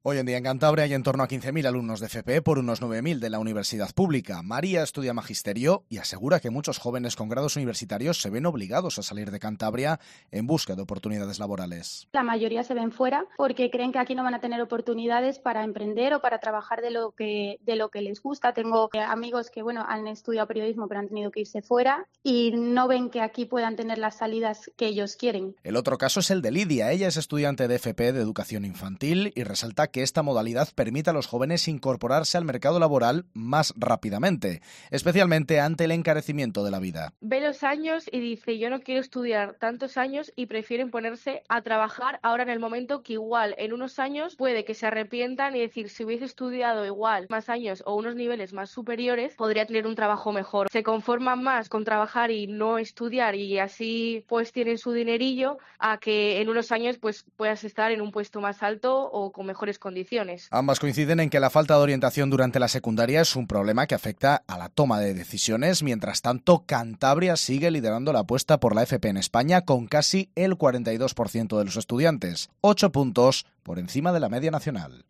Hoy en día en Cantabria hay en torno a 15.000 alumnos de FP por unos 9.000 de la universidad pública. María estudia magisterio y asegura que muchos jóvenes con grados universitarios se ven obligados a salir de Cantabria en busca de oportunidades laborales. La mayoría se ven fuera porque creen que aquí no van a tener oportunidades para emprender o para trabajar de lo que les gusta. Tengo amigos que han estudiado periodismo pero han tenido que irse fuera y no ven que aquí puedan tener las salidas que ellos quieren. El otro caso es el de Lidia. Ella es estudiante de FP de educación infantil y resalta que esta modalidad permite a los jóvenes incorporarse al mercado laboral más rápidamente, especialmente ante el encarecimiento de la vida. Ve los años y dice, yo no quiero estudiar tantos años y prefieren ponerse a trabajar ahora en el momento que igual en unos años puede que se arrepientan y decir, si hubiese estudiado igual más años o unos niveles más superiores, podría tener un trabajo mejor. Se conforman más con trabajar y no estudiar y así pues tienen su dinerillo a que en unos años pues puedas estar en un puesto más alto o con mejores condiciones. Ambas coinciden en que la falta de orientación durante la secundaria es un problema que afecta a la toma de decisiones. Mientras tanto, Cantabria sigue liderando la apuesta por la FP en España con casi el 42% de los estudiantes, 8 puntos por encima de la media nacional.